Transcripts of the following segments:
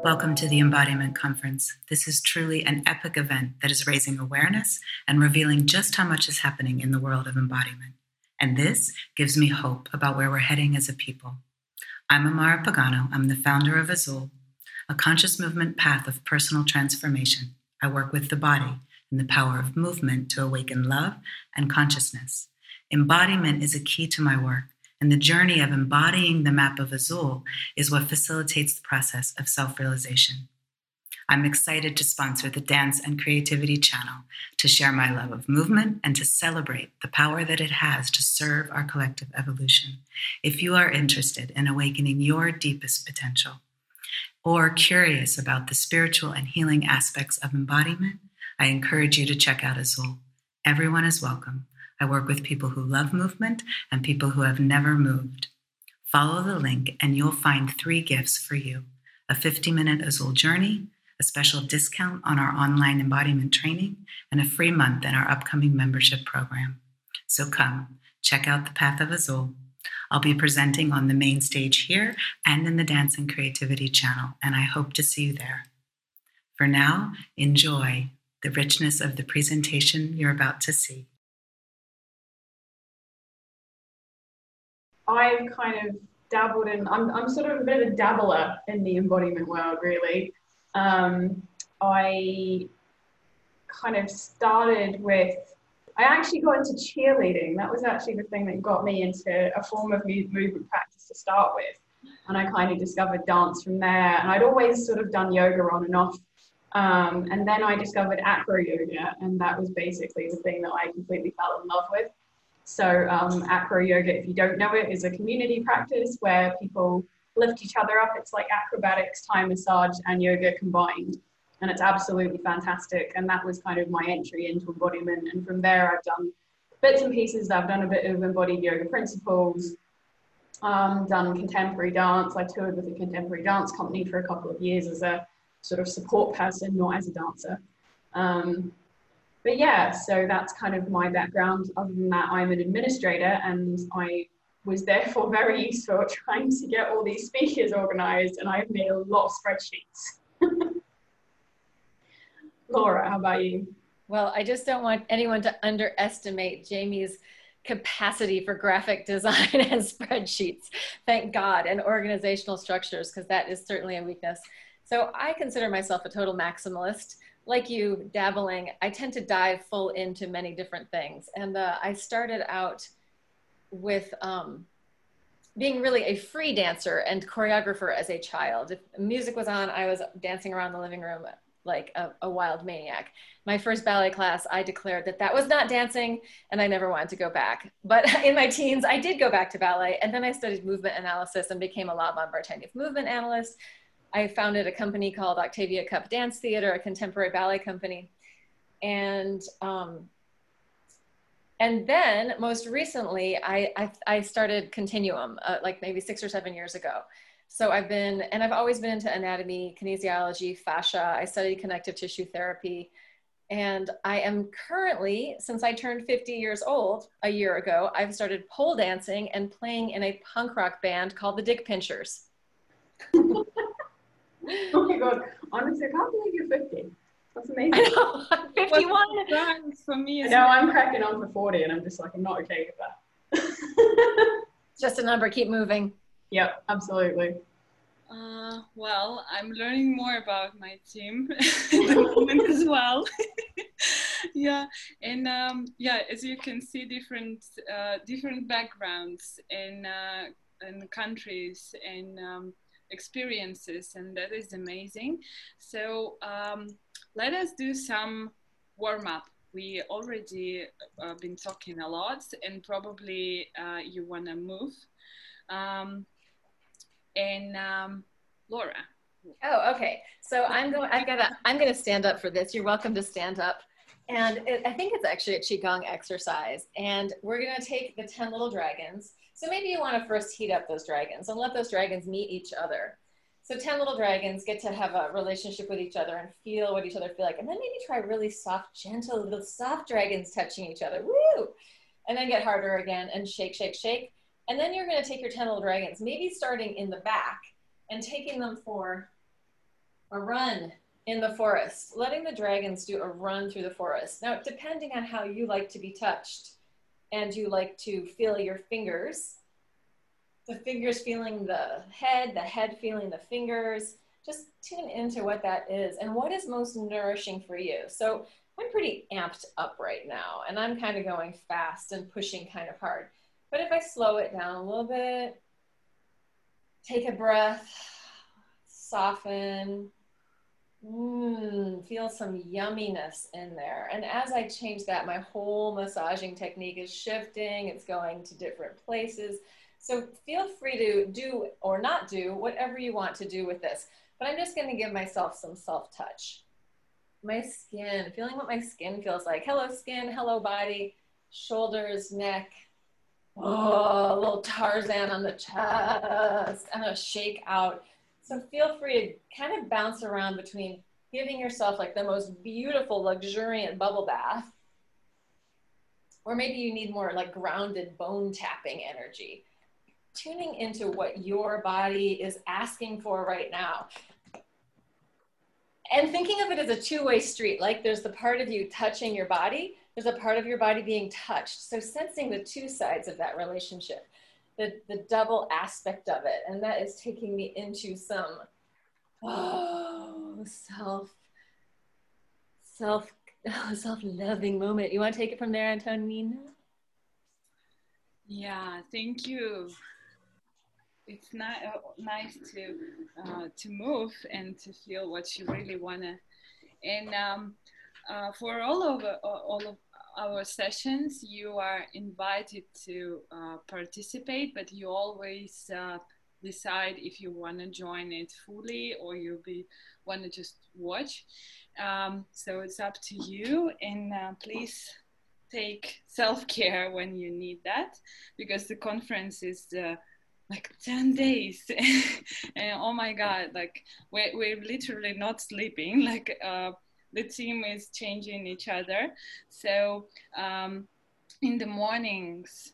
Welcome to the Embodiment Conference. This is truly an epic event that is raising awareness and revealing just how much is happening in the world of embodiment. And this gives me hope about where we're heading as a people. I'm Amara Pagano. I'm the founder of Azul, a conscious movement path of personal transformation. I work with the body and the power of movement to awaken love and consciousness. Embodiment is a key to my work, and the journey of embodying the map of Azul is what facilitates the process of self-realization. I'm excited to sponsor the Dance and Creativity channel to share my love of movement and to celebrate the power that it has to serve our collective evolution. If you are interested in awakening your deepest potential or curious about the spiritual and healing aspects of embodiment, I encourage you to check out Azul. Everyone is welcome. I work with people who love movement and people who have never moved. Follow the link and you'll find 3 gifts for you: a 50-minute Azul journey, a special discount on our online embodiment training, and a free month in our upcoming membership program. So come, check out the Path of Azul. I'll be presenting on the main stage here and in the Dance and Creativity channel, and I hope to see you there. For now, enjoy the richness of the presentation you're about to see. I've kind of dabbled in, I'm sort of a bit of a dabbler in the embodiment world, really. I kind of started with, I actually got into cheerleading. That was actually the thing that got me into a form of movement practice to start with. And I kind of discovered dance from there. And I'd always sort of done yoga on and off. And then I discovered acro yoga. And that was basically the thing that I completely fell in love with. So acro yoga, if you don't know it, is a community practice where people lift each other up. It's like acrobatics, Thai massage, and yoga combined. And it's absolutely fantastic. And that was kind of my entry into embodiment. And from there, I've done bits and pieces. I've done a bit of embodied yoga principles, done contemporary dance. I toured with a contemporary dance company for a couple of years as a sort of support person, not as a dancer. But yeah, so that's kind of my background. Other than that, I'm an administrator, and I was therefore very useful at trying to get all these speakers organized, and I've made a lot of spreadsheets. Laura, how about you? Well, I just don't want anyone to underestimate Jamie's capacity for graphic design and spreadsheets, thank God, and organizational structures, because that is certainly a weakness. So I consider myself a total maximalist. Like you, dabbling, I tend to dive full into many different things. And I started out with being really a free dancer and choreographer as a child. If music was on, I was dancing around the living room like a wild maniac. My first ballet class, I declared that that was not dancing, and I never wanted to go back. But in my teens, I did go back to ballet, and then I studied movement analysis and became a Laban Bartenieff movement analyst. I founded a company called Octavia Cup Dance Theater, a contemporary ballet company. And then most recently, I started Continuum, like maybe 6 or 7 years ago. So I've always been into anatomy, kinesiology, fascia. I studied connective tissue therapy. And I am currently, since I turned 50 years old a year ago, I've started pole dancing and playing in a punk rock band called the Dick Pinchers. Oh my God, honestly, I can't believe you're 50. That's amazing. I know, I'm 51. For me, I know, I'm cracking on for 40 and I'm just like, I'm not okay with that. Just a number, keep moving. Yep, absolutely. Well, I'm learning more about my team at the moment as well. Yeah, and yeah, as you can see, different backgrounds and countries and experiences, and that is amazing. So let us do some warm-up. We already been talking a lot, and probably you want to move. Laura. Oh, okay. So I'm going to stand up for this. You're welcome to stand up. And I think it's actually a Qigong exercise. And we're going to take the 10 little dragons. So maybe you want to first heat up those dragons and let those dragons meet each other. So 10 little dragons get to have a relationship with each other and feel what each other feel like. And then maybe try really soft, gentle, little soft dragons touching each other. Woo! And then get harder again and shake, shake, shake. And then you're going to take your 10 little dragons, maybe starting in the back and taking them for a run in the forest, letting the dragons do a run through the forest. Now, depending on how you like to be touched and you like to feel your fingers, the fingers feeling the head feeling the fingers, just tune into what that is and what is most nourishing for you. So I'm pretty amped up right now and I'm kind of going fast and pushing kind of hard. But if I slow it down a little bit, take a breath, soften, feel some yumminess in there. And as I change that, my whole massaging technique is shifting. It's going to different places. So feel free to do or not do whatever you want to do with this. But I'm just going to give myself some self-touch. My skin, feeling what my skin feels like. Hello, skin. Hello, body. Shoulders, neck. Oh, a little Tarzan on the chest and a shake out. So feel free to kind of bounce around between giving yourself like the most beautiful, luxuriant bubble bath, or maybe you need more like grounded bone tapping energy. Tuning into what your body is asking for right now. And thinking of it as a two-way street, like there's the part of you touching your body, there's a part of your body being touched. So sensing the two sides of that relationship. The double aspect of it, and that is taking me into some self-loving moment. You want to take it from there, Antonina? Yeah, thank you. It's nice to move and to feel what you really wanna. And for all of our sessions, you are invited to participate, but you always decide if you want to join it fully or you want to just watch. So it's up to you, and please take self-care when you need that, because the conference is like 10 days and oh my god, like we're literally not sleeping, like the team is changing each other. So in the mornings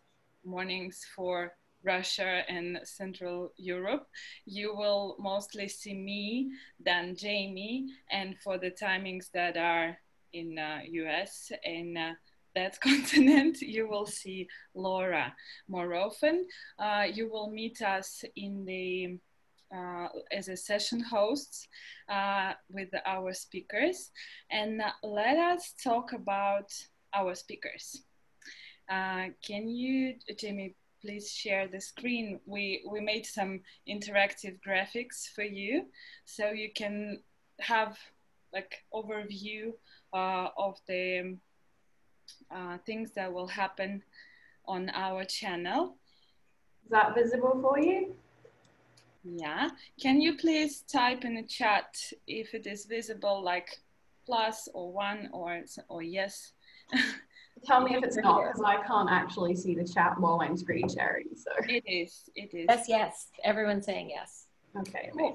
for Russia and Central Europe, you will mostly see me, then Jamie, and for the timings that are in US and that continent, you will see Laura more often. You will meet us in the as a session hosts with our speakers, and let us talk about our speakers. Can you, Jamie, please share the screen? We made some interactive graphics for you, so you can have like overview of the things that will happen on our channel. Is that visible for you? Yeah. Can you please type in the chat if it is visible, like plus or 1 or yes? Tell me if it's not, because I can't actually see the chat while I'm screen sharing. So it is. Yes. Everyone's saying yes. Okay, amazing.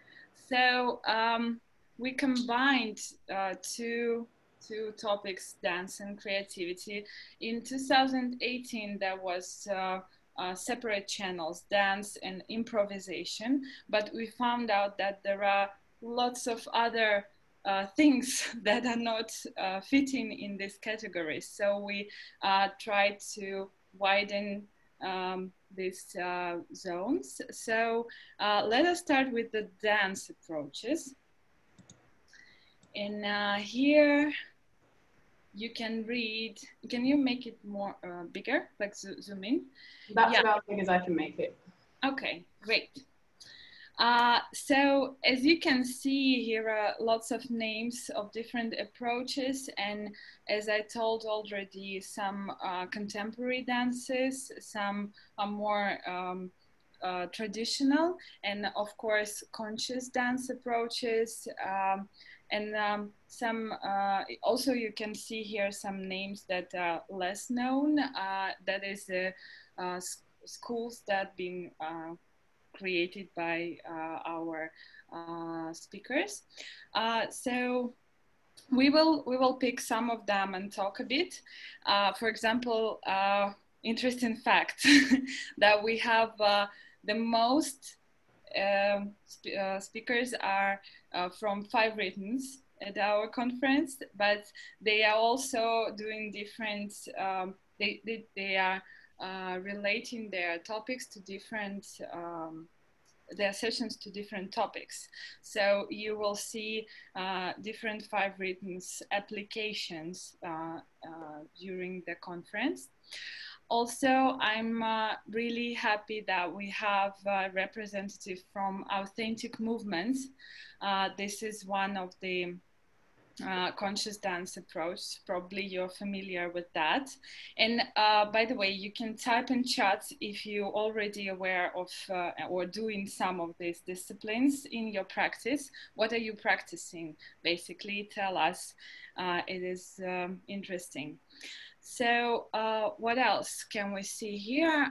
So we combined two topics, dance and creativity. In 2018, there was separate channels, dance and improvisation, but we found out that there are lots of other things that are not fitting in this category. So we tried to widen these zones. So let us start with the dance approaches. And here you can read. Can you make it more bigger, like zoom in? That's about as big as I can make it. Okay, great. So as you can see, here are lots of names of different approaches, and as I told already, some contemporary dances, some are more traditional, and of course conscious dance approaches, and some also you can see here some names that are less known. That is schools that been created by our speakers. So we will pick some of them and talk a bit. For example, interesting fact that we have the most speakers are from 5 writtens at our conference, but they are also doing different, they are relating their topics to different, their sessions to different topics. So you will see different 5 writtens applications during the conference. Also, I'm really happy that we have a representative from Authentic Movements. This is one of the conscious dance approach. Probably you're familiar with that. And by the way, you can type in chat if you're already aware of or doing some of these disciplines in your practice. What are you practicing? Basically, tell us. It is interesting. So what else can we see here?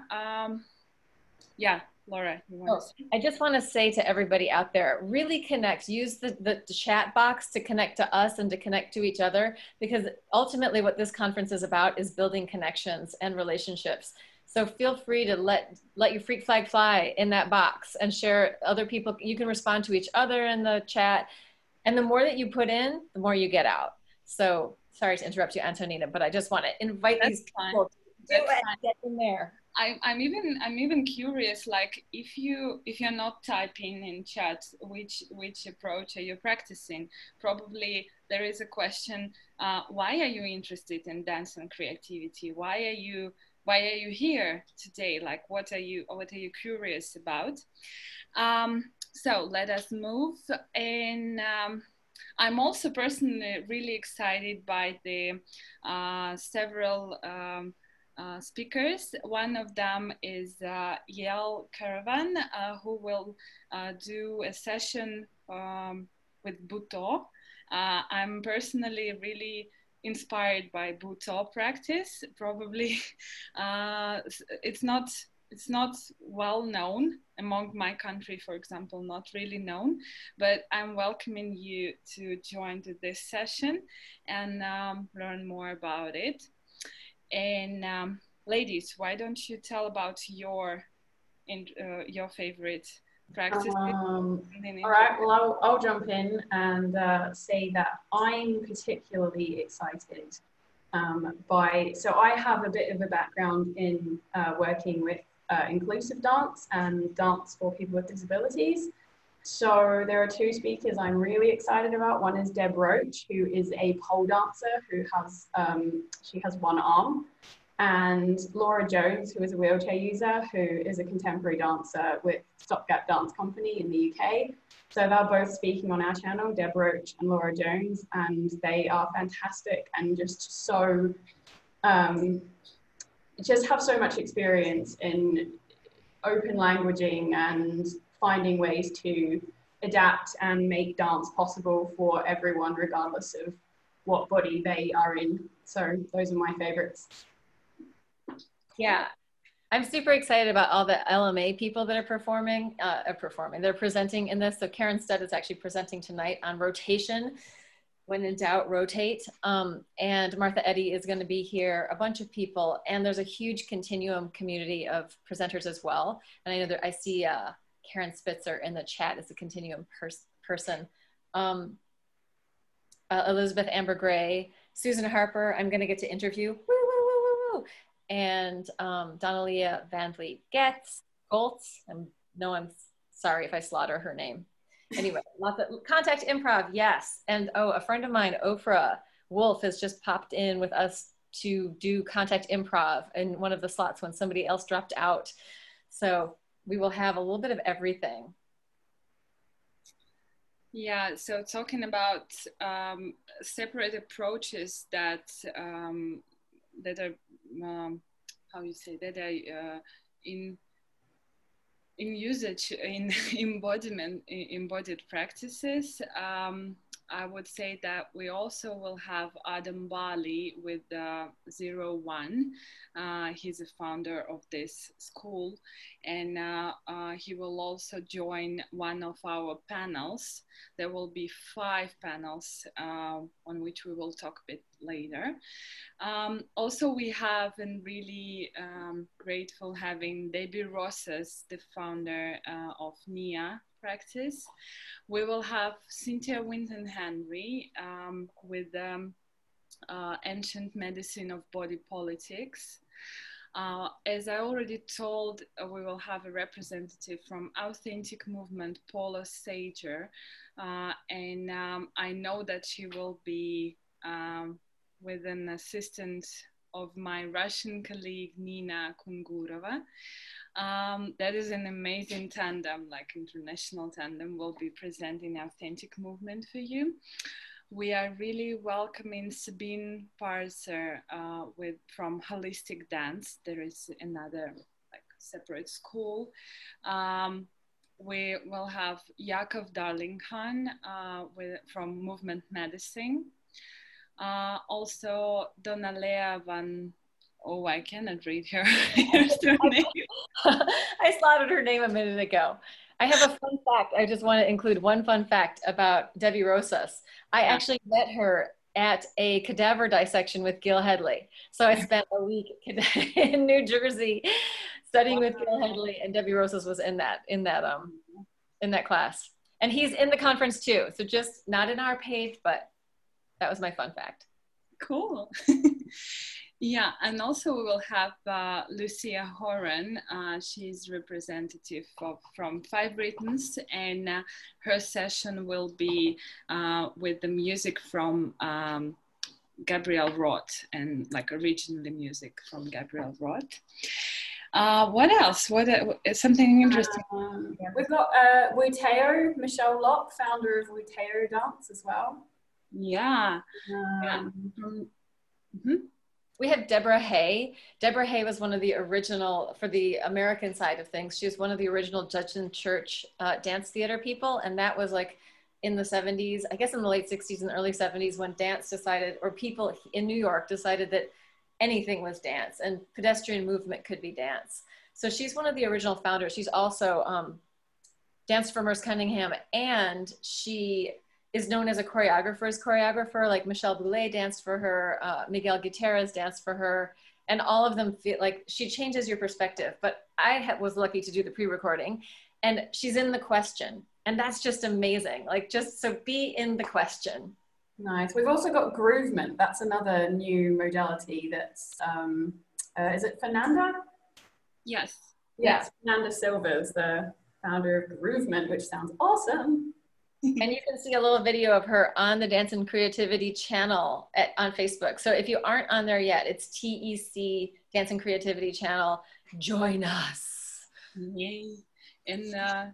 Yeah, Laura, you want to say? I just want to say to everybody out there, really connect, use the chat box to connect to us and to connect to each other, because ultimately what this conference is about is building connections and relationships. So feel free to let your freak flag fly in that box and share other people. You can respond to each other in the chat. And the more that you put in, the more you get out. So sorry to interrupt you, Antonina, but I just want to invite these people to get in there. I'm even curious, like if you're not typing in chat which approach are you practicing, probably there is a question, why are you interested in dance and creativity? Why are you here today? Like what are you curious about? So let us move. And I'm also personally really excited by the several speakers. One of them is Yael Caravan, who will do a session with Butoh. I'm personally really inspired by Butoh practice. Probably it's not well known among my country, for example, not really known, but I'm welcoming you to join to this session and learn more about it. And ladies, why don't you tell about your favorite practice? All right, well, I'll jump in and say that I'm particularly excited so I have a bit of a background in working with inclusive dance and dance for people with disabilities. So there are 2 speakers I'm really excited about. One is Deb Roach, who is a pole dancer who has, she has 1 arm, and Laura Jones, who is a wheelchair user, who is a contemporary dancer with Stopgap Dance Company in the UK. So they're both speaking on our channel, Deb Roach and Laura Jones, and they are fantastic and just so, just have so much experience in open languaging and finding ways to adapt and make dance possible for everyone, regardless of what body they are in. So those are my favorites. Yeah, I'm super excited about all the LMA people that are performing. They're presenting in this. So Karen Studd is actually presenting tonight on rotation. When in doubt, rotate. And Martha Eddy is going to be here, a bunch of people, and there's a huge continuum community of presenters as well. And I know that I see Karen Spitzer in the chat as a continuum person. Elizabeth Amber Gray, Susan Harper, I'm going to get to interview. Woo, woo, woo, woo, woo. And Donalia Van Vliet Goltz. I'm sorry if I slaughter her name. Anyway, lots of Contact Improv, yes. And oh, a friend of mine, Ofra Wolf, has just popped in with us to do Contact Improv in one of the slots when somebody else dropped out. So we will have a little bit of everything. Yeah, so talking about separate approaches that that are how you say that are in usage in embodied practices. I would say that we also will have Adam Bali with 01. He's a founder of this school, and he will also join one of our panels. There will be 5 panels on which we will talk a bit later. Also, we have been really grateful having Debbie Rosas, the founder of NIA practice. We will have Cynthia Winton Henry with Ancient Medicine of Body Politics. As I already told, we will have a representative from Authentic Movement, Paula Sager, and I know that she will be with an assistant of my Russian colleague, Nina Kungurova. That is an amazing tandem, like international tandem, will be presenting Authentic Movement for you. We are really welcoming Sabine Parser from Holistic Dance. There is another like separate school. We will have Yakov Darlinghan from Movement Medicine. Also Donalea van, oh, I cannot read her name. I slotted her name a minute ago. I have a fun fact. I just want to include one fun fact about Debbie Rosas. I actually met her at a cadaver dissection with Gil Headley. So I spent a week in New Jersey studying with Gil Headley, and Debbie Rosas was in that class. And he's in the conference too. So just not in our page, but that was my fun fact. Cool. Yeah, and also we will have Lucia Horan. She's representative from Five Britons, and her session will be with the music from Gabriel Roth, and like originally music from Gabriel Roth. What else? Something interesting? We've got Wuteo, Michelle Locke, founder of Wuteo Dance as well. Yeah. We have Deborah Hay. Deborah Hay was one of the original, for the American side of things, she was one of the original Judson Church dance theater people. And that was like in the 70s, I guess in the late 60s and early 70s, when dance decided, or people in New York decided that anything was dance and pedestrian movement could be dance. So she's one of the original founders. She's also danced for Merce Cunningham, and she is known as a choreographer's choreographer. Like Michelle Boulez danced for her, Miguel Gutierrez danced for her, and all of them feel like she changes your perspective. But I was lucky to do the pre-recording, and she's in the question, and that's just amazing. Like, just so be in the question. Nice. We've also got Groovement. That's another new modality. That's is it Fernanda? Yes. Yes, Fernanda Silva is the founder of Groovement, which sounds awesome. And you can see a little video of her on the Dance and Creativity channel on Facebook. So if you aren't on there yet, it's TEC Dance and Creativity channel. Join us. Yay. And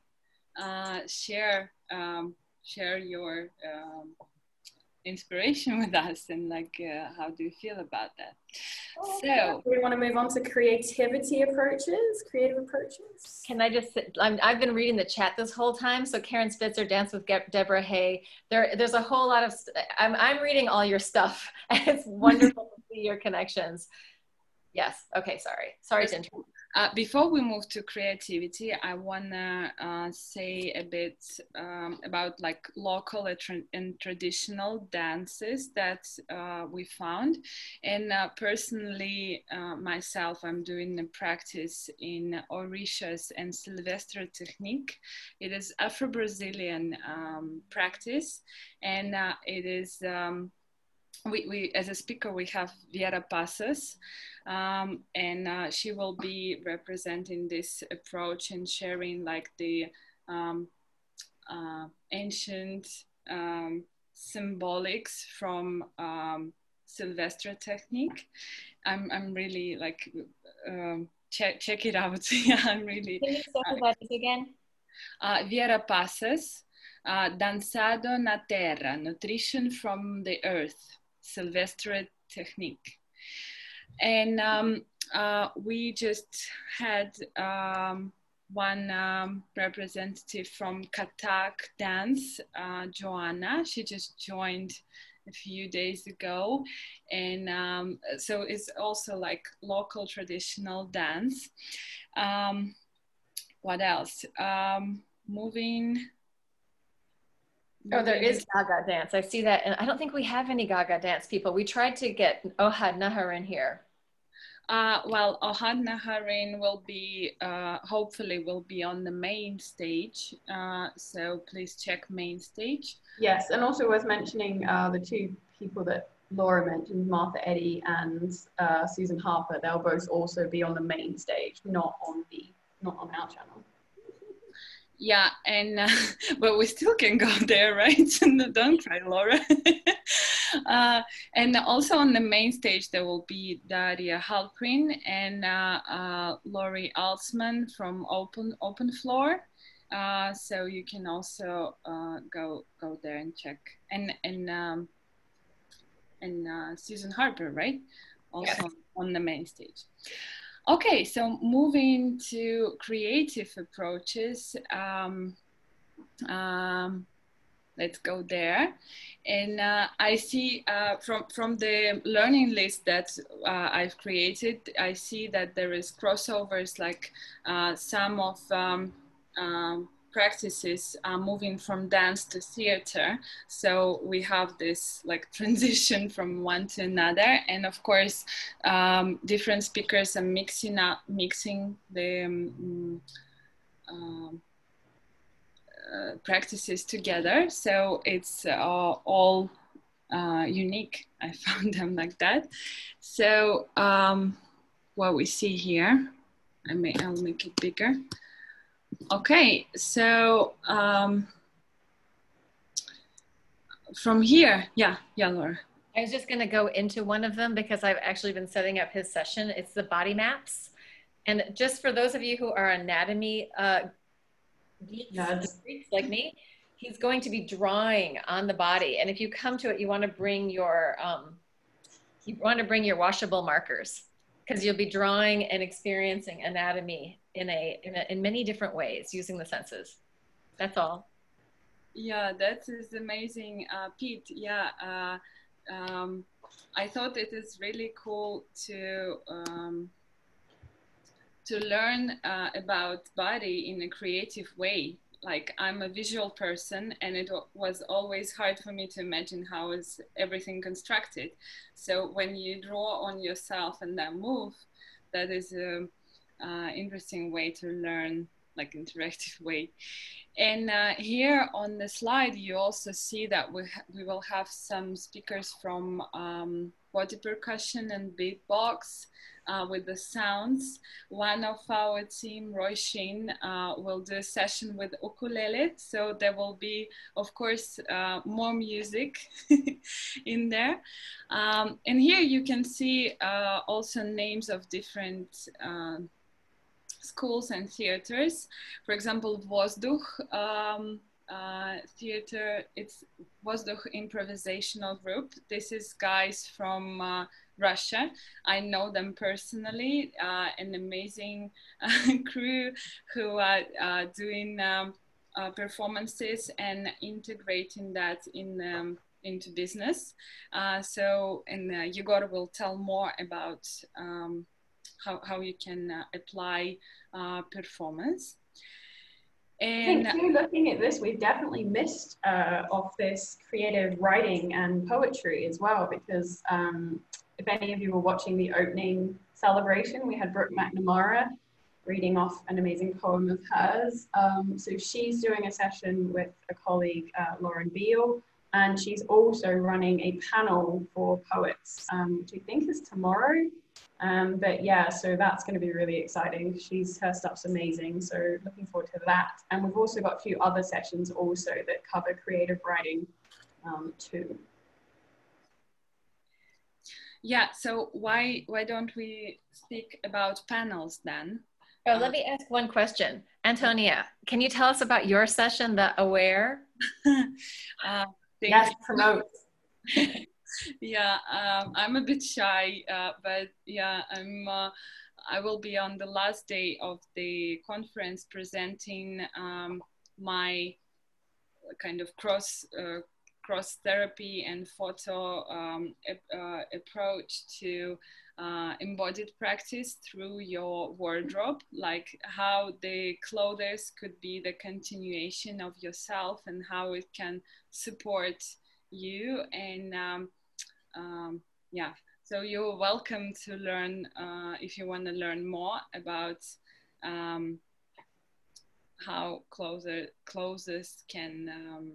share your inspiration with us, and like how do you feel about that? So we want to move on to creative approaches. Can I just I've been reading the chat this whole time. So Karen Spitzer, Dance with Deborah Hay, there's a whole lot of I'm reading all your stuff, and it's wonderful to see your connections. Yes. Okay. Sorry to interrupt. Before we move to creativity, I want to say a bit about like local and traditional dances that we found. And personally, myself, I'm doing a practice in Orishas and Silvestre technique. It is Afro-Brazilian practice, and it is we as a speaker we have Viera Passos, and she will be representing this approach and sharing like the ancient symbolics from Silvestre technique. I'm really like check it out. Yeah, I'm really. Can you say that again? Viera Passos, Dançado na Terra, Nutrition from the Earth, Silvestre technique. And we just had one representative from Katak Dance, Joanna. She just joined a few days ago, and so it's also like local traditional dance. What else? Moving. Oh, there is Gaga dance. I see that. And I don't think we have any Gaga dance people. We tried to get Ohad Nahar in here. Well, Ohad Naharin will be, hopefully will be on the main stage. So please check main stage. Yes, and also worth mentioning the two people that Laura mentioned, Martha Eddy and Susan Harper. They'll both also be on the main stage, not on our channel. Yeah, and but we still can go there, right? Don't cry, Laura. And also on the main stage there will be Daria Halprin and Laurie Alsman from Open Floor. So you can also go there and check. And Susan Harper, right? Also yes. On the main stage. Okay, so moving to creative approaches, let's go there. And I see from the learning list that I've created, I see that there is crossovers, like some of practices are moving from dance to theater. So we have this like transition from one to another. And of course, different speakers are mixing the practices together. So it's all unique. I found them like that. So what we see here, I'll make it bigger. Okay, so from here, yeah, Laura. I was just going to go into one of them because I've actually been setting up his session. It's the body maps. And just for those of you who are anatomy geeks like me, he's going to be drawing on the body. And if you come to it, you want to bring your washable markers, because you'll be drawing and experiencing anatomy in many different ways using the senses. That's all. Yeah, that is amazing, Pete. Yeah, I thought it is really cool to learn about body in a creative way. Like, I'm a visual person, and it was always hard for me to imagine how is everything constructed. So when you draw on yourself and then move, that is a interesting way to learn, like interactive way. And here on the slide, you also see that we will have some speakers from body percussion and beatbox with the sounds. One of our team, Roy Sheen, will do a session with ukulele. So there will be, of course, more music in there. And here you can see also names of different schools and theaters. For example, Vozdukh theater, it's Vozdukh improvisational group. This is guys from Russia. I know them personally, an amazing crew who are doing performances and integrating that into business. And Yegor will tell more about how you can apply performance. And I think too, looking at this, we've definitely missed of this creative writing and poetry as well, because if any of you were watching the opening celebration, we had Brooke McNamara reading off an amazing poem of hers. So she's doing a session with a colleague, Lauren Beale, and she's also running a panel for poets, which I think is tomorrow. But yeah, so that's going to be really exciting. Her stuff's amazing, so looking forward to that. And we've also got a few other sessions also that cover creative writing too. Yeah, so why don't we speak about panels then? Oh, let me ask one question. Antonia, can you tell us about your session, the Aware? Yes, promote. Yeah, I'm a bit shy, but yeah, I will be on the last day of the conference presenting my kind of cross therapy and photo approach to embodied practice through your wardrobe, like how the clothes could be the continuation of yourself and how it can support you. And yeah, So you're welcome to learn if you want to learn more about how clothes can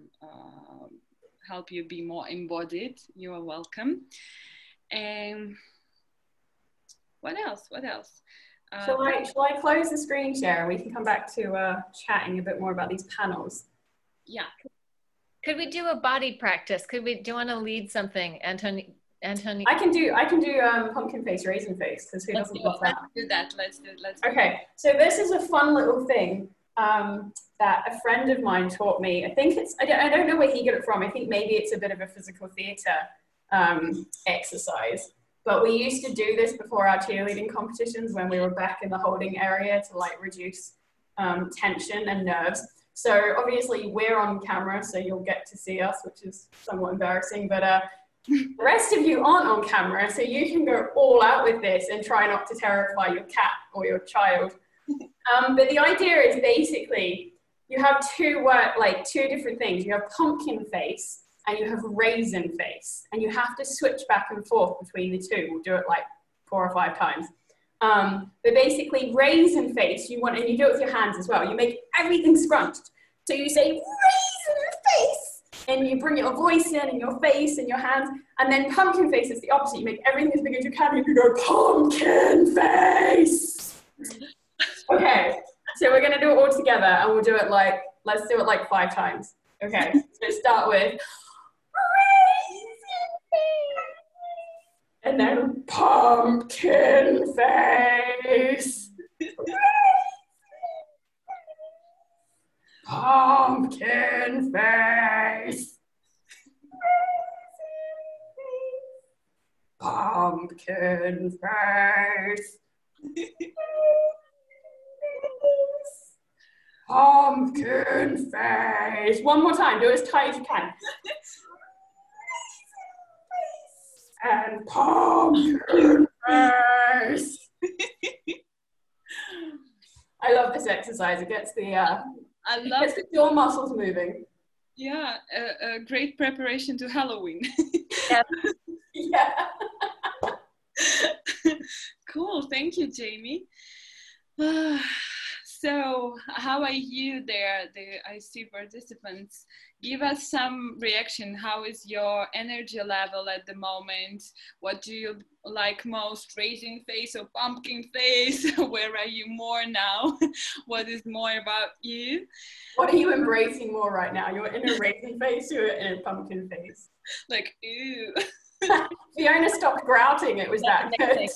help you be more embodied. You are welcome. And what else? What else? Shall I close the screen share and we can come back to chatting a bit more about these panels? Yeah. Could we do a body practice? Do you want to lead something, Antoni? I can do pumpkin face, raisin face, because who doesn't love that? Let's do that. Let's do it. Okay, so this is a fun little thing that a friend of mine taught me. I think I don't know where he got it from. I think maybe it's a bit of a physical theatre exercise. But we used to do this before our cheerleading competitions when we were back in the holding area to like reduce tension and nerves. So obviously we're on camera, so you'll get to see us, which is somewhat embarrassing. But the rest of you aren't on camera, so you can go all out with this and try not to terrify your cat or your child. But the idea is basically you have two different things. You have pumpkin face and you have raisin face, and you have to switch back and forth between the two. We'll do it like 4 or 5 times. But basically raisin face, and you do it with your hands as well. You make everything scrunched. So you say raisin face, and you bring your voice in and your face and your hands. And then pumpkin face is the opposite. You make everything as big as you can and you go pumpkin face. Okay, so we're gonna do it all together and we'll do it let's do it like 5 times. Okay, so start with raisin face. And then pumpkin face. Pumpkin face. Pumpkin face. Pumpkin face. One more time, do it as tight as you can. And pumpkin face. I love this exercise. It gets the jaw muscles moving. Yeah, a great preparation to Halloween. Yeah. Yeah. Cool, thank you, Jamie. So how are you there, the IC participants? Give us some reaction. How is your energy level at the moment? What do you like most, raisin face or pumpkin face? Where are you more now? What is more about you? What are you embracing more right now? You're in a raisin face, you're in a pumpkin face. Like, ew. Fiona stopped grouting, it was that good.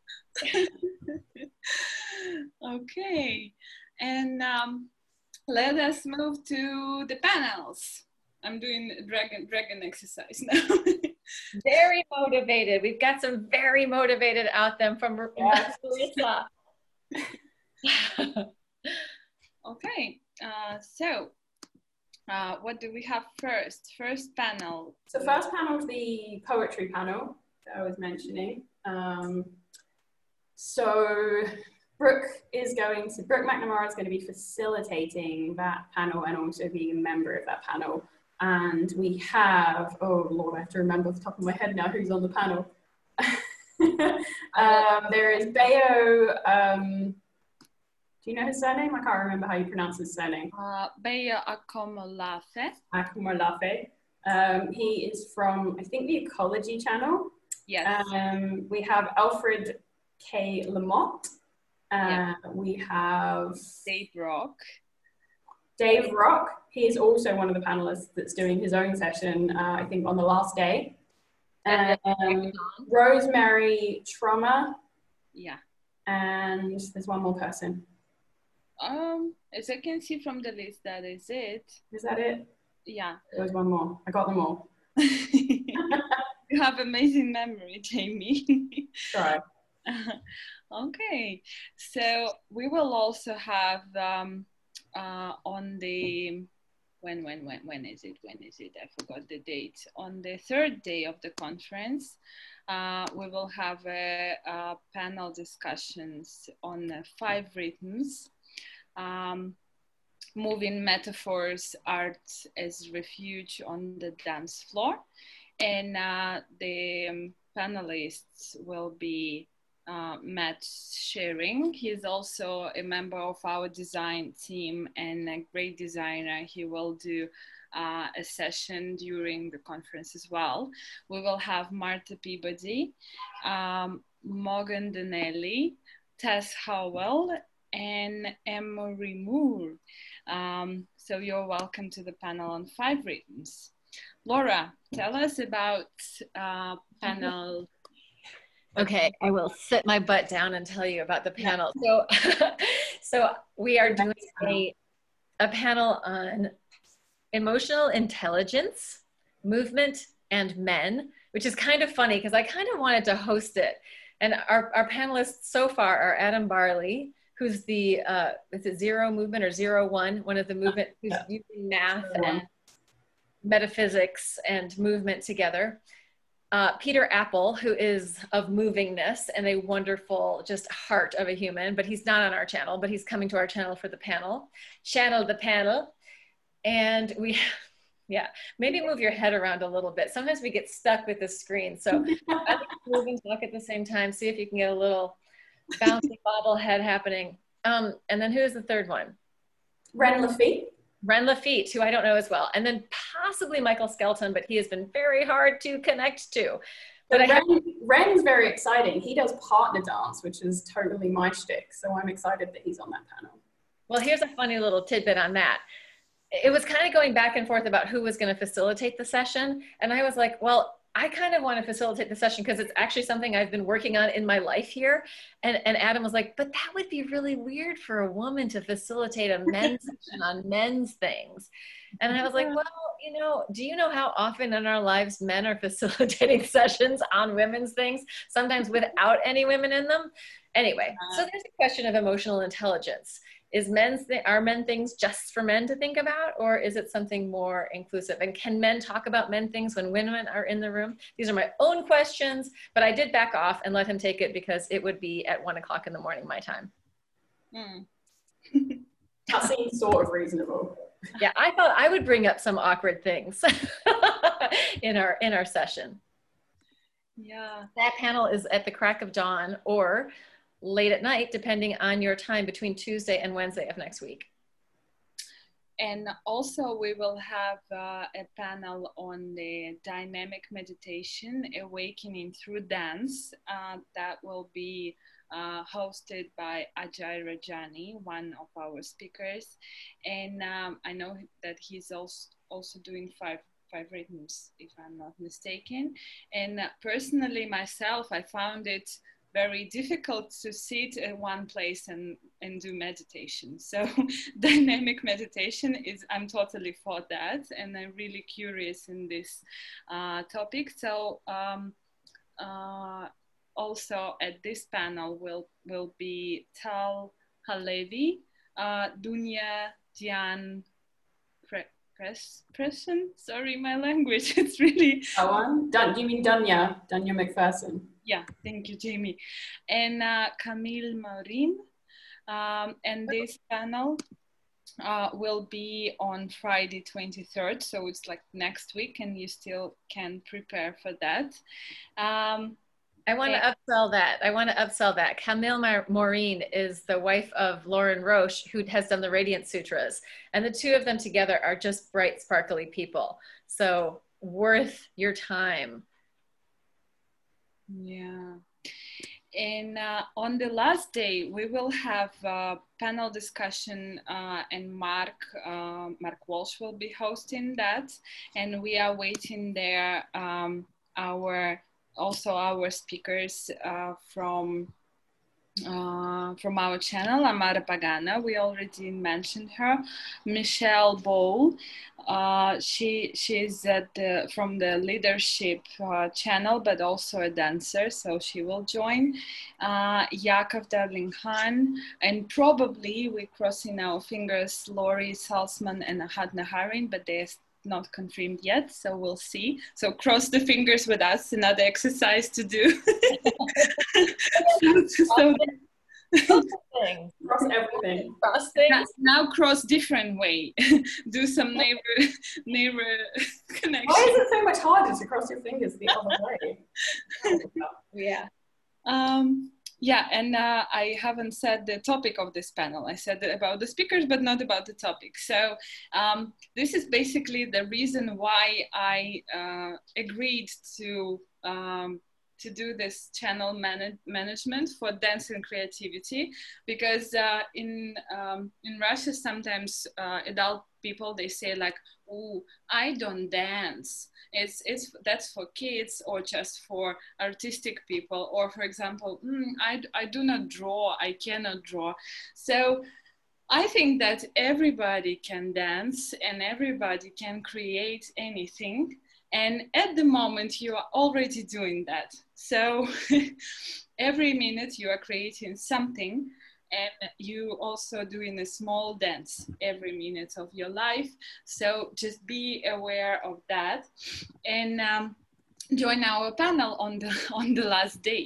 Okay, and let us move to the panels. I'm doing dragon exercise now. Very motivated. We've got some very motivated out them from Marissa. Okay, so what do we have first? First panel. So first panel is the poetry panel that I was mentioning. So Brooke McNamara is going to be facilitating that panel and also being a member of that panel. And we have, oh Lord, I have to remember off the top of my head now who's on the panel. There is Bayo, do you know his surname? I can't remember how you pronounce his surname. Bayo Akomolafe. Akomolafe. He is from, I think, the Ecology Channel. Yes. We have Alfred K. Lamotte. We have Dave Rock. Dave Rock. He is also one of the panelists that's doing his own session, I think, on the last day. Rosemary Trommer. Yeah. And there's one more person. As I can see from the list, that is it. Is that it? Yeah. There was one more. I got them all. You have amazing memory, Jamie. Sorry. Okay, so we will also have on the when is it? I forgot the date. On the 3rd day of the conference, we will have a panel discussions on 5 rhythms. Moving metaphors, art as refuge on the dance floor. And the panelists will be Matt Shearing. He's also a member of our design team and a great designer. He will do a session during the conference as well. We will have Martha Peabody, Morgan Donnelly, Tess Howell, and Emory Moore. So you're welcome to the panel on 5 rhythms. Laura, tell us about panel. Okay, I will sit my butt down and tell you about the panel. So, so we are doing a panel on emotional intelligence, movement, and men, which is kind of funny because I kind of wanted to host it. And our panelists so far are Adam Barley, who's the, is it Zero Movement or 01, one of the movement who's using math and metaphysics and movement together. Peter Apple, who is of movingness and a wonderful just heart of a human, but he's not on our channel, but he's coming to our channel for the panel. Channel the panel. And we, yeah, maybe move your head around a little bit. Sometimes we get stuck with the screen. So I think move and talk at the same time. See if you can get a little bouncy bobble head happening. And then who is the third one? Ren Lafitte. Ren Lafitte, who I don't know as well. And then possibly Michael Skelton, but he has been very hard to connect to. But Ren's very exciting. He does partner dance, which is totally my shtick. So I'm excited that he's on that panel. Well, here's a funny little tidbit on that. It was kind of going back and forth about who was going to facilitate the session. And I was like, well, I kind of want to facilitate the session because it's actually something I've been working on in my life here. And Adam was like, but that would be really weird for a woman to facilitate a men's session on men's things. And I was like, well, you know, do you know how often in our lives men are facilitating sessions on women's things, sometimes without any women in them? Anyway, so there's a question of emotional intelligence. Are men things just for men to think about, or is it something more inclusive? And can men talk about men things when women are in the room? These are my own questions, but I did back off and let him take it because it would be at 1 o'clock in the morning, my time. That seems sort of reasonable. Yeah, I thought I would bring up some awkward things in our session. Yeah. That panel is at the crack of dawn or late at night, depending on your time between Tuesday and Wednesday of next week. And also we will have a panel on the dynamic meditation, Awakening Through Dance. That will be hosted by Ajay Rajani, one of our speakers. And I know that he's also doing five rhythms, if I'm not mistaken. And personally myself, I found it very difficult to sit in one place and do meditation. So dynamic meditation I'm totally for that. And I'm really curious in this topic. So also at this panel will be Tal Halevi, Dunya Dian Presson. Sorry, my language, it's really... You mean Dunya McPherson? Yeah, thank you, Jamie. And Camille Maureen. And this panel will be on Friday 23rd, so it's like next week, and you still can prepare for that. I want to upsell that. Camille Maureen is the wife of Lauren Roche, who has done the Radiant Sutras. And the two of them together are just bright, sparkly people. So worth your time. Yeah. And on the last day, we will have a panel discussion and Mark Walsh will be hosting that. And we are waiting there our speakers from our channel, Amara Pagana, we already mentioned her. Michelle Bowl, she's from the leadership channel, but also a dancer, so she will join. Yaakov Darling-Han, and probably we're crossing our fingers, Laurie Salzman and Ahad Naharin, but they're not confirmed yet, so we'll see. So cross the fingers with us, another exercise to do. Cross everything. Cross things. Now cross different way. Do some neighbor connection. Why is it so much harder to cross your fingers the other way? Yeah. Yeah, and I haven't said the topic of this panel. I said about the speakers, but not about the topic. So this is basically the reason why I agreed to do this channel management for dance and creativity, because in Russia sometimes adult people, they say like, "Oh, I don't dance. That's for kids or just for artistic people." Or for example, I do not draw. I cannot draw. So I think that everybody can dance and everybody can create anything. And at the moment, you are already doing that. So every minute you are creating something, and you also doing a small dance every minute of your life. So just be aware of that, and join our panel on the last day.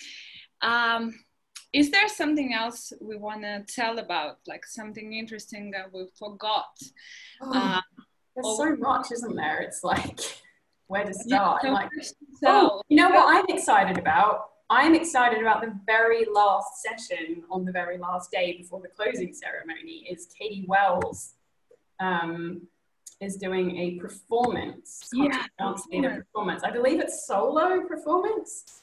Is there something else we want to tell about, like something interesting that we forgot? There's so much, isn't there? It's like, where to start? Yeah, like, you know what I'm excited about? I'm excited about the very last session on the very last day before the closing ceremony. Is Katie Wells is doing a performance, dance theatre performance. I believe it's solo performance.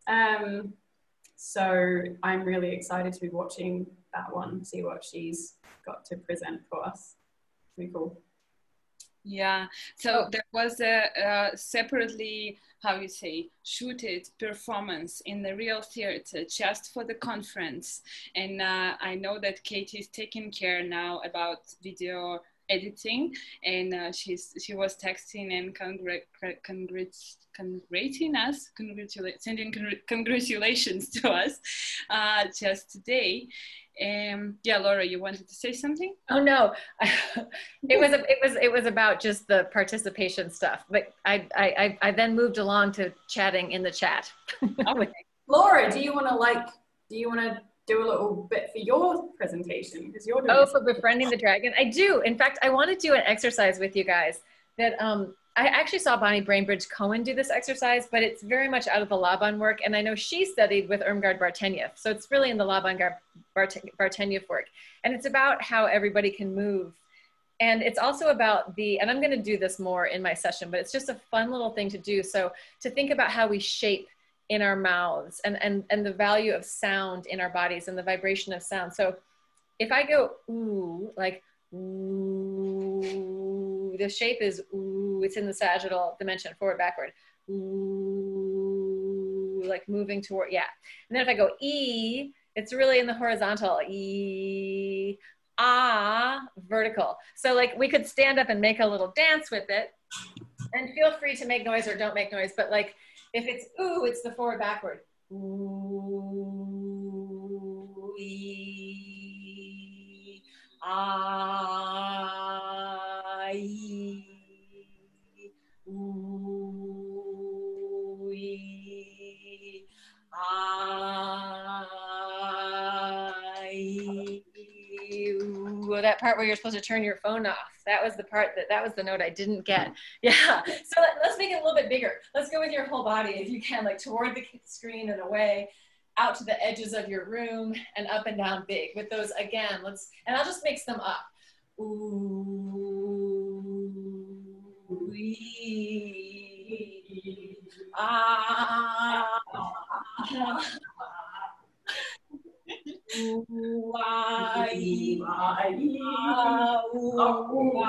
So I'm really excited to be watching that one, see what she's got to present for us. Pretty cool. Yeah, so there was a separately, how you say, shooted performance in the Real Theatre just for the conference. And I know that Katie is taking care now about video editing, and she was texting and congratulating us, sending congratulations to us just today. Yeah, Laura, you wanted to say something? Oh no, it was about just the participation stuff. But I then moved along to chatting in the chat. Okay. Laura, do you want to do a little bit for your presentation, because you're doing for befriending the dragon? I do. In fact, I want to do an exercise with you guys that I actually saw Bonnie Bainbridge Cohen do this exercise, but it's very much out of the Laban work. And I know she studied with Irmgard Bartenieff. So it's really in the Laban Bartenieff work. And it's about how everybody can move. And it's also about and I'm going to do this more in my session, but it's just a fun little thing to do. So to think about how we shape in our mouths and the value of sound in our bodies and the vibration of sound. So if I go ooh, like ooh, the shape is ooh, it's in the sagittal dimension, forward, backward. Ooh, like moving toward, yeah. And then if I go E, it's really in the horizontal, E, ah, vertical. So like we could stand up and make a little dance with it, and feel free to make noise or don't make noise, but like if it's ooh, it's the forward, backward. Ooh, E, ah, E, ooh, E, ah, E, ooh. That part where you're supposed to turn your phone off. That was the part that was the note I didn't get. Yeah. So let's make it a little bit bigger. Let's go with your whole body if you can, like toward the screen and away, out to the edges of your room, and up and down big. With those again, and I'll just mix them up. Ooh, wee, ah. Ooh, ah, ee, ah, ooh,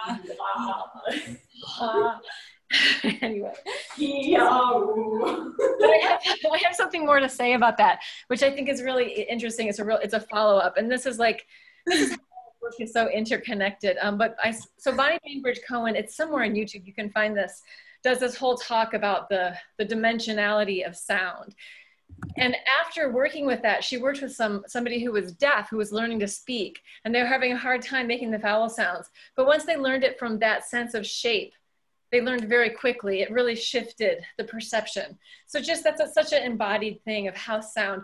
ah. Anyway, I have something more to say about that, which I think is really interesting. It's a follow-up, and this is how work is so interconnected. So Bonnie Bainbridge Cohen, it's somewhere on YouTube, you can find this, does this whole talk about the dimensionality of sound. And after working with that, she worked with somebody who was deaf, who was learning to speak, and they were having a hard time making the vowel sounds. But once they learned it from that sense of shape, they learned very quickly. It really shifted the perception. So that's such an embodied thing of how sound,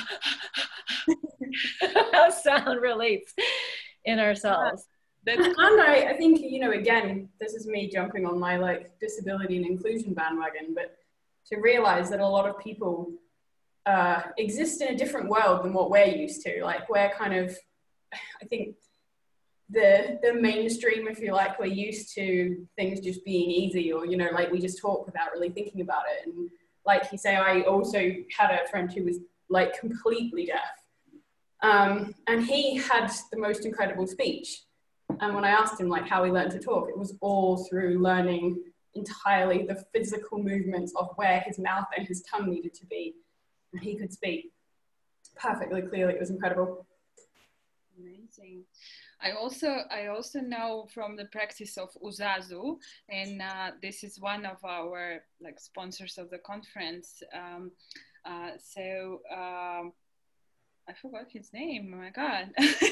how sound relates in ourselves. And I think, again, this is me jumping on my like disability and inclusion bandwagon, but to realize that a lot of people exist in a different world than what we're used to. Like we're kind of, I think the mainstream, if you like, we're used to things just being easy, or, you know, like we just talk without really thinking about it. And like you say, I also had a friend who was like completely deaf. And he had the most incredible speech. And when I asked him like how he learned to talk, it was all through learning entirely the physical movements of where his mouth and his tongue needed to be. And he could speak perfectly clearly. It was incredible. Amazing. I also know from the practice of Uzazu, and this is one of our like sponsors of the conference. I forgot his name. Oh my God.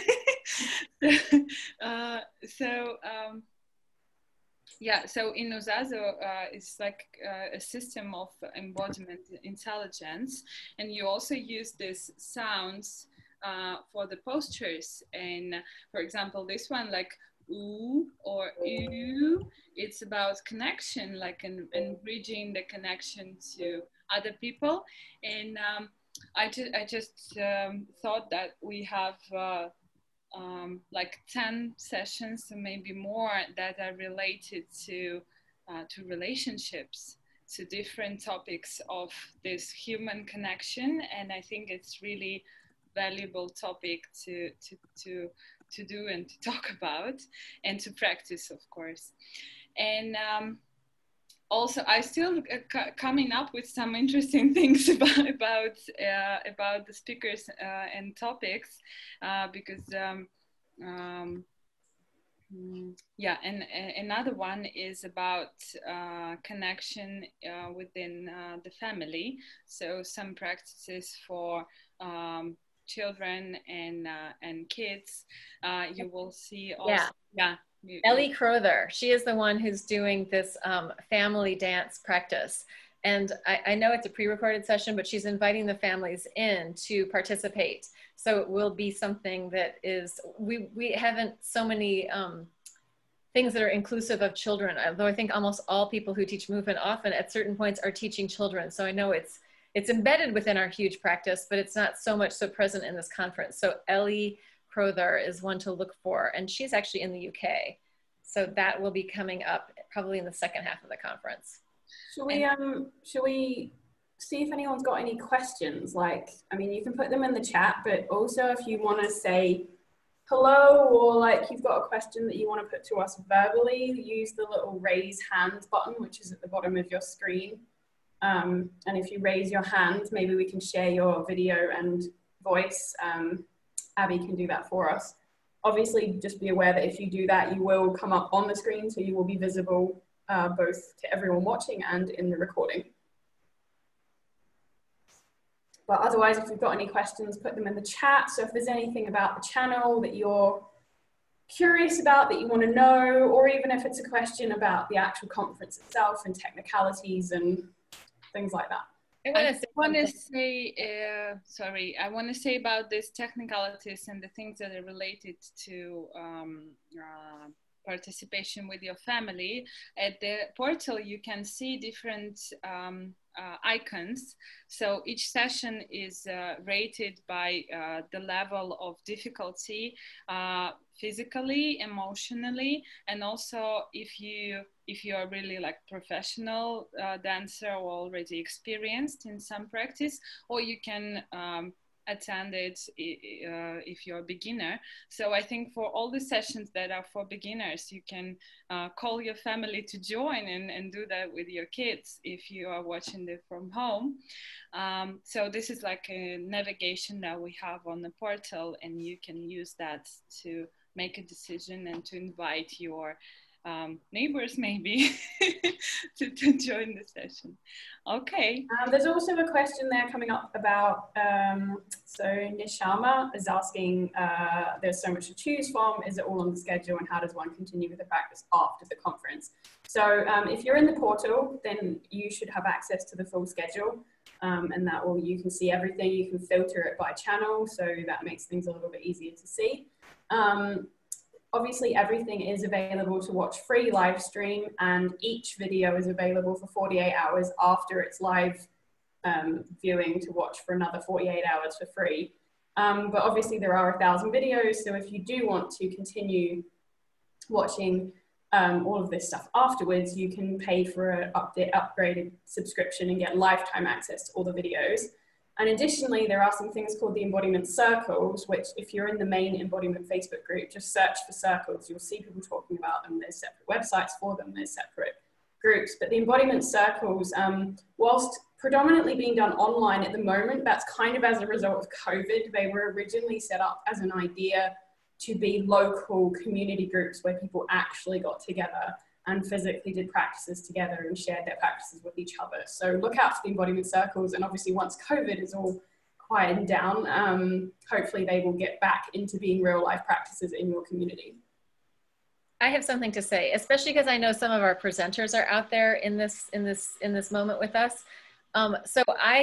So in Uzazu, it's like a system of embodiment intelligence, and you also use these sounds for the postures. And for example, this one, like ooh or ew, it's about connection, like and bridging the connection to other people. And I just thought that we have like 10 sessions, or maybe more, that are related to relationships, to different topics of this human connection. And I think it's really valuable topic to do and to talk about and to practice, of course. And also, I still coming up with some interesting things about the speakers and topics, because yeah, and another one is about connection within the family. So some practices for children and kids. You will see also. Yeah. Ellie Crowther, she is the one who's doing this family dance practice. And I know it's a pre-recorded session, but she's inviting the families in to participate. So it will be something that is, we haven't so many things that are inclusive of children, although I think almost all people who teach movement often at certain points are teaching children. So I know it's embedded within our huge practice, but it's not so much so present in this conference. So Ellie Crowther is one to look for, and she's actually in the UK. So that will be coming up probably in the second half of the conference. Shall we see if anyone's got any questions? Like, I mean, you can put them in the chat, but also if you want to say hello, or like you've got a question that you want to put to us verbally, use the little raise hand button, which is at the bottom of your screen. And if you raise your hand, maybe we can share your video and voice. Abby can do that for us. Obviously, just be aware that if you do that, you will come up on the screen, so you will be visible both to everyone watching and in the recording. But otherwise, if you've got any questions, put them in the chat. So if there's anything about the channel that you're curious about, that you want to know, or even if it's a question about the actual conference itself and technicalities and things like that. I want to say, I want to say about these technicalities and the things that are related to participation with your family. At the portal, you can see different icons. So each session is rated by the level of difficulty, physically, emotionally, and also if you are really like professional dancer or already experienced in some practice, or you can attend it if you're a beginner. So I think for all the sessions that are for beginners, you can call your family to join and do that with your kids if you are watching it from home. So this is like a navigation that we have on the portal, and you can use that to make a decision and to invite your neighbors maybe to join the session. Okay. There's also a question there coming up about, so Nishama is asking, there's so much to choose from, is it all on the schedule, and how does one continue with the practice after the conference? So if you're in the portal, then you should have access to the full schedule, and that will, you can see everything, you can filter it by channel, so that makes things a little bit easier to see. obviously everything is available to watch free live stream, and each video is available for 48 hours after its live viewing to watch for another 48 hours for free. But obviously there are 1,000 videos, so if you do want to continue watching all of this stuff afterwards, you can pay for an upgraded subscription and get lifetime access to all the videos. And additionally, there are some things called the embodiment circles, which if you're in the main embodiment Facebook group, just search for circles. You'll see people talking about them. There's separate websites for them. There's separate groups. But the embodiment circles, whilst predominantly being done online at the moment, that's kind of as a result of COVID. They were originally set up as an idea to be local community groups where people actually got together and physically did practices together and shared their practices with each other. So look out for the embodiment circles. And obviously once COVID is all quieted down, hopefully they will get back into being real life practices in your community. I have something to say, especially because I know some of our presenters are out there in this moment with us. So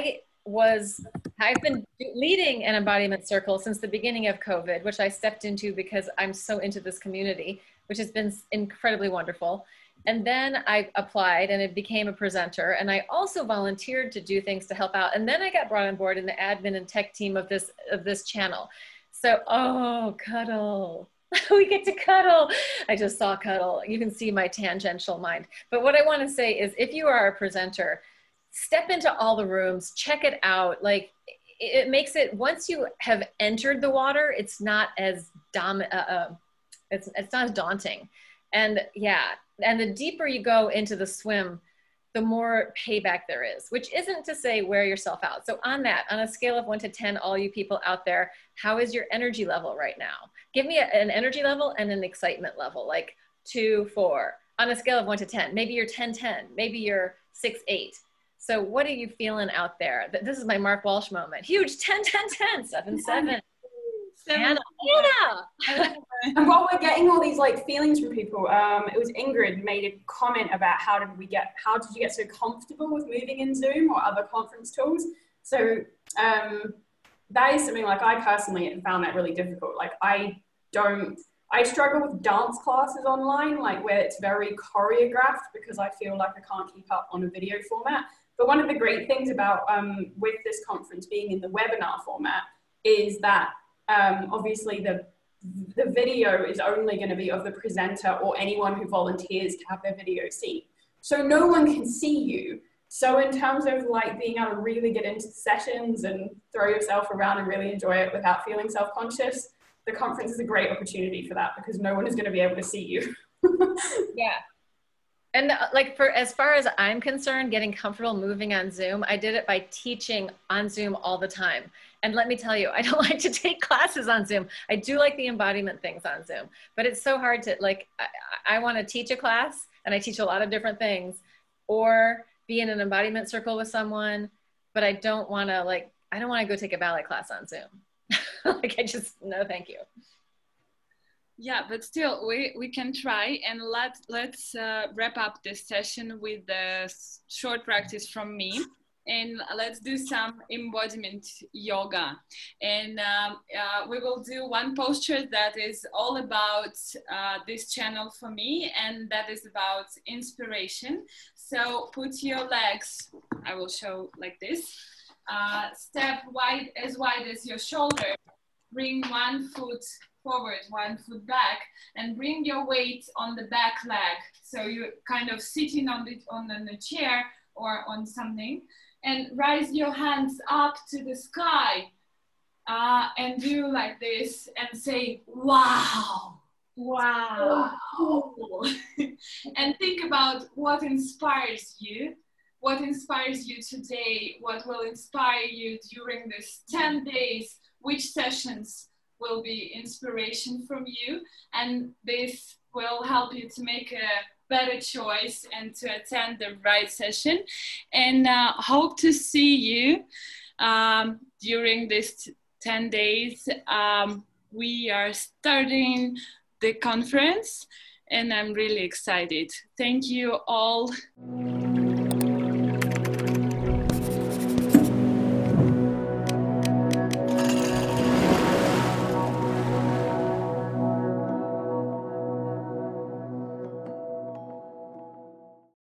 I've been leading an embodiment circle since the beginning of COVID, which I stepped into because I'm so into this community, which has been incredibly wonderful. And then I applied and it became a presenter. And I also volunteered to do things to help out. And then I got brought on board in the admin and tech team of this channel. So, oh, cuddle. We get to cuddle. I just saw cuddle. You can see my tangential mind. But what I want to say is if you are a presenter, step into all the rooms, check it out. Like it makes it, once you have entered the water, it's not as it's not as daunting. And yeah, and the deeper you go into the swim, the more payback there is, which isn't to say wear yourself out. So on a scale of 1 to 10, all you people out there, how is your energy level right now? Give me an energy level and an excitement level, like 2, 4, on a scale of 1 to 10. Maybe you're 10, 10, maybe you're 6, 8. So what are you feeling out there? This is my Mark Walsh moment. Huge 10, 10, 10, 7, 7. Anna. And while we're getting all these like feelings from people, it was Ingrid made a comment about how did you get so comfortable with moving in Zoom or other conference tools? So that is something like I personally found that really difficult. Like I struggle with dance classes online, like where it's very choreographed because I feel like I can't keep up on a video format. But one of the great things about with this conference being in the webinar format is that obviously the video is only going to be of the presenter or anyone who volunteers to have their video seen. So no one can see you. So in terms of like being able to really get into sessions and throw yourself around and really enjoy it without feeling self-conscious, the conference is a great opportunity for that because no one is going to be able to see you. Yeah. And like as far as I'm concerned, getting comfortable moving on Zoom, I did it by teaching on Zoom all the time. And let me tell you, I don't like to take classes on Zoom. I do like the embodiment things on Zoom, but it's so hard to like, I want to teach a class and I teach a lot of different things or be in an embodiment circle with someone, but I don't want to go take a ballet class on Zoom. Like no, thank you. Yeah, but still, we can try, and let's wrap up this session with the short practice from me, and let's do some embodiment yoga. And we will do one posture that is all about this channel for me, and that is about inspiration. So put your legs, I will show like this, step as wide as your shoulder, bring one foot forward, one foot back, and bring your weight on the back leg. So you're kind of sitting on the chair or on something, and raise your hands up to the sky and do like this and say, wow, wow. And think about what inspires you today, what will inspire you during this 10 days, which sessions will be inspiration from you, and this will help you to make a better choice and to attend the right session. And hope to see you during this 10 days. We are starting the conference and I'm really excited. Thank you all.